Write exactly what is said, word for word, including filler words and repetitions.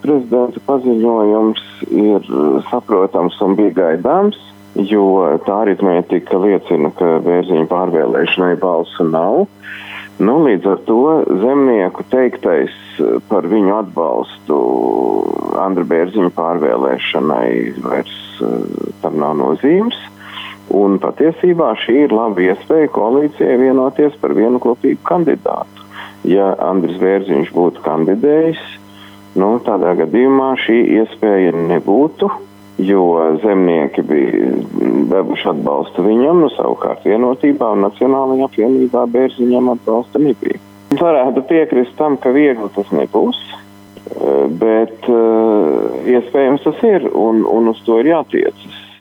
prezidenta paziņojums ir saprotams un bija gaidāms, jo tā aritmētika liecina, ka Bērziņa pārvēlēšanai balsu nav. Nu, līdz ar to zemnieku teiktais par viņu atbalstu Andra Bērziņa pārvēlēšanai vairs tam nav nozīmes. Un patiesībā šī ir laba iespēja koalīcijai vienoties par vienu kopīgu kandidātu. Ja Andris Bērziņš būtu kandidējis, nu, tādā gadījumā šī iespēja nebūtu, jo zemnieki bija devuši atbalstu viņam, nu savukārt vienotībā un Nacionālajā apvienībā Bērziņam atbalsta nebija. Varētu piekrist tam, ka viegli tas nebūs, bet iespējams tas ir un, un uz to ir jātiecas.